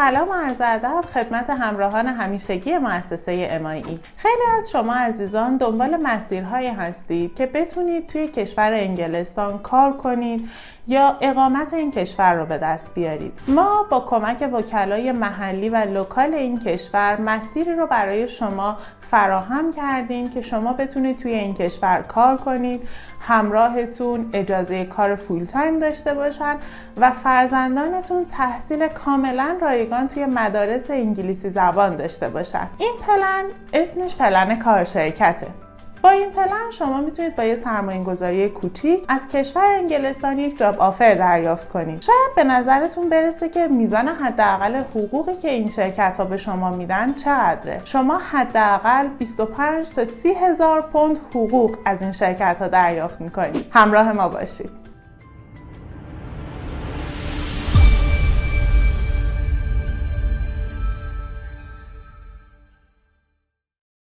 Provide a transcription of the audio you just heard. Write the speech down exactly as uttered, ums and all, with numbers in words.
سلام و عرض ادب خدمت همراهان همیشگی مؤسسه ام آی ای. خیلی از شما عزیزان دنبال مسیرهایی هستید که بتونید توی کشور انگلستان کار کنید یا اقامت این کشور رو به دست بیارید. ما با کمک وکلای محلی و لوکال این کشور مسیری رو برای شما فراهم کردیم که شما بتونید توی این کشور کار کنید، همراهتون اجازه کار فول تایم داشته باشن و فرزندانتون تحصیل کاملا رایگان توی مدارس انگلیسی زبان داشته باشن. این پلن اسمش پلن کارشرکته. با این پلن شما میتونید با یه سرمایه‌گذاری کوچیک از کشور انگلستان یک جاب آفر دریافت کنید. شاید به نظرتون برسه که میزان حداقل حقوقی که این شرکت ها به شما میدن چقدره. شما حداقل بیست و پنج تا سی هزار پوند حقوق از این شرکت ها دریافت میکنید. همراه ما باشید.